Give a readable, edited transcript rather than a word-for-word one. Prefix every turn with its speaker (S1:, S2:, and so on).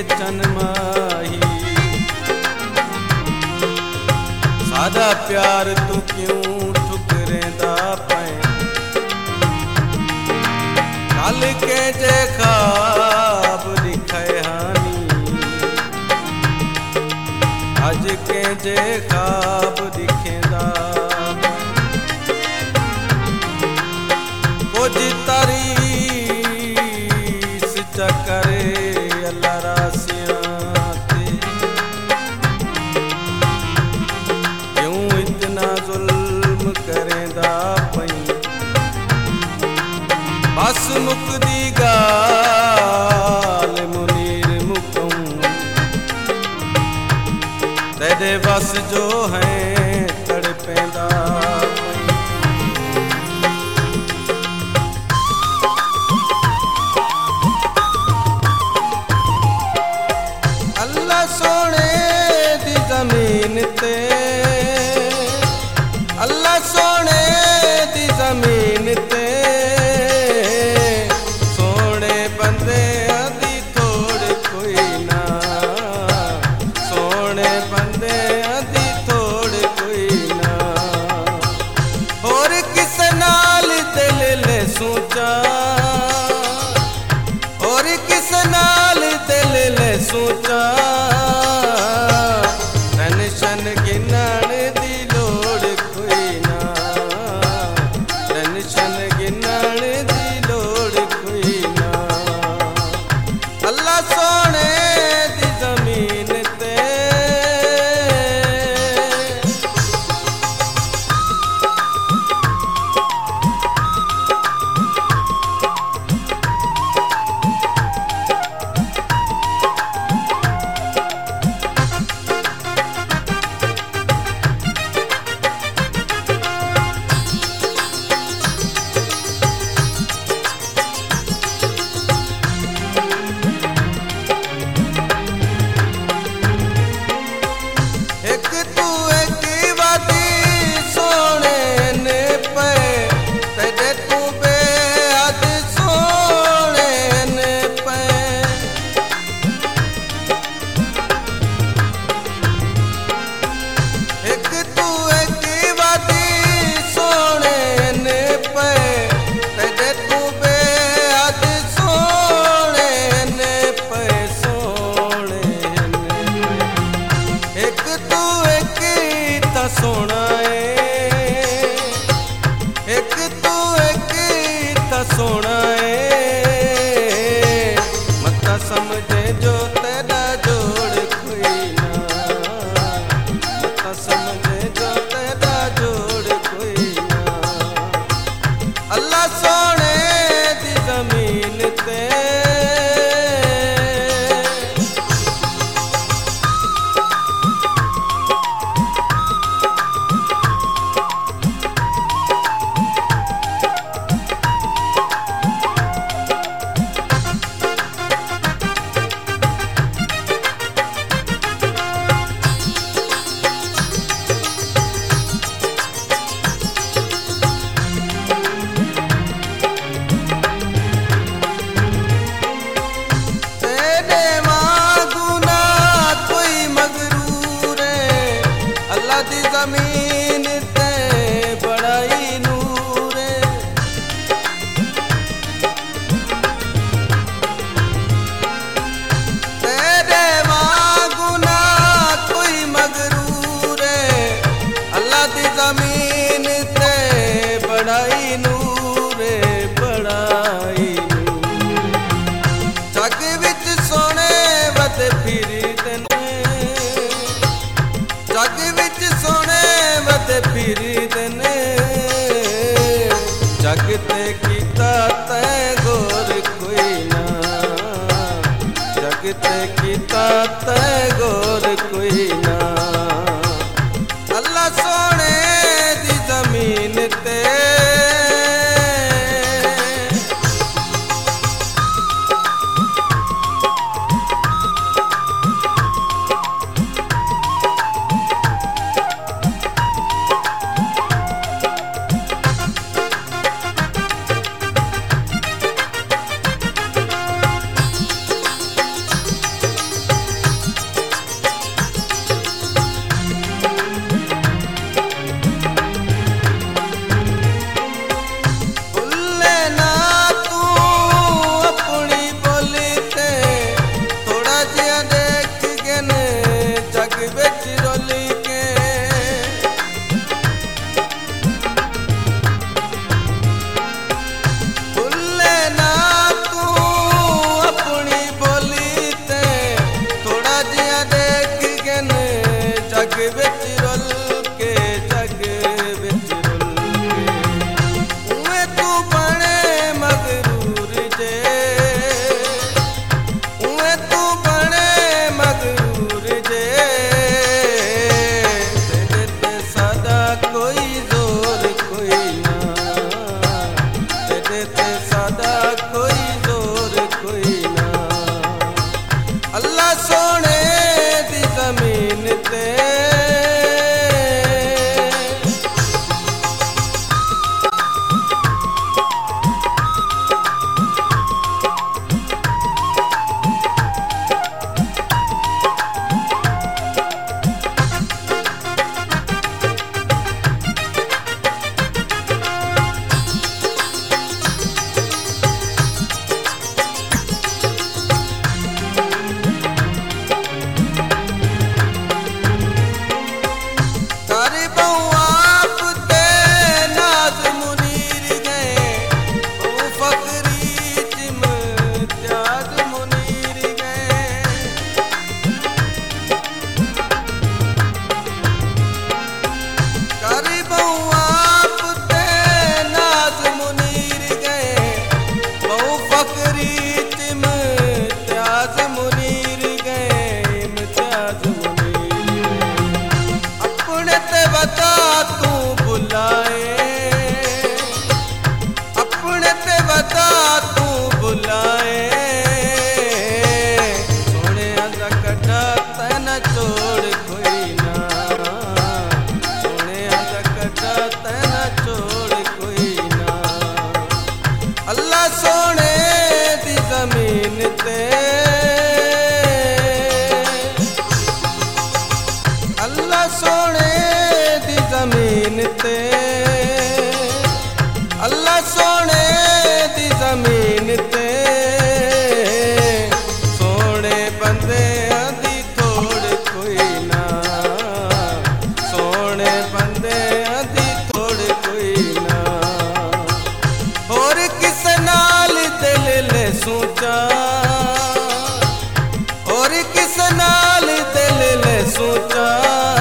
S1: चन माही। सादा प्यार तू क्यों ठुकरेंदा पै, कल के जे ख्वाब दिखे हानी, अज के जे ख्वाब दिखेंदा। कुछ तारीस चकरे अल्लाह रासियां ते, क्यों इतना जुल्म करेंदा पई। बस मुकदी गाल मुनीर मुकऊं, तेरे बस जो है तड़पेंदा पई। अल्लाह सोने दी जमीन ते, अल्लाह सोने दी जमीन ते, सोने बंदे दी थोड़ कोई ना, सोने बंदे दी थोड़ कोई ना। और किस नाल दिल ले सोचा, और किस नाल दिल ले सोचा। टेंशन गिनण दी लोड़ कोई ना, टेंशन गिनण दी लोड़ कोई ना। अल्लाह सोने दी जमीन ते, एक तू एक वादी सोने ने पे, तेरे तू बेहद सोने ने पे। एक तू एक वादी सोने ने पे, तेरे तू बेहद सोने ने पे, सोने ने पे। एक तू एक ता सोना है, एक तू एक ता सोना है। मत समझे जो तेरा जोड़ कोई ना, मत समझे जो तेरा जोड़ कोई ना। अल्लाह सोने दी जमीन ते, तेरे वांगू ना कोई मगरूर है। अल्लाह दी जमीन ते बड़ा ही नूर है। तेरे वांगू ना कोई मगरूर है। अल्लाह दी जमीन ते बड़ा ही नूर है, बड़ा ही नूर। जग विच सोने वध फिरदे ने, जग विच सोने वध फिरदे ने। जग ते कीता तै गौर कोई ना, जग ते कीता तै गौर कोई ना। अल्लाह सोने दी जमीन ते, जग विच रुल के जग विच रुल के उए तू बने मगरूर जे उए तू बने मगरूर जे तेरे ते सदा कोई जोर कोई ना तेरे ते सदा कोई जोर कोई ना अल्लाह सोने दी जमीन ते अल्लाह सोने दी जमीन ते अल्लाह सोने दी जमीन ते अल्लाह सोने दी जमीन ते सोने बंदे दी थोड़ कोई ना सोने बंदे दी थोड़ कोई ना और किस नाल दिल ले सोचा और किस नाल दिल ले सोचा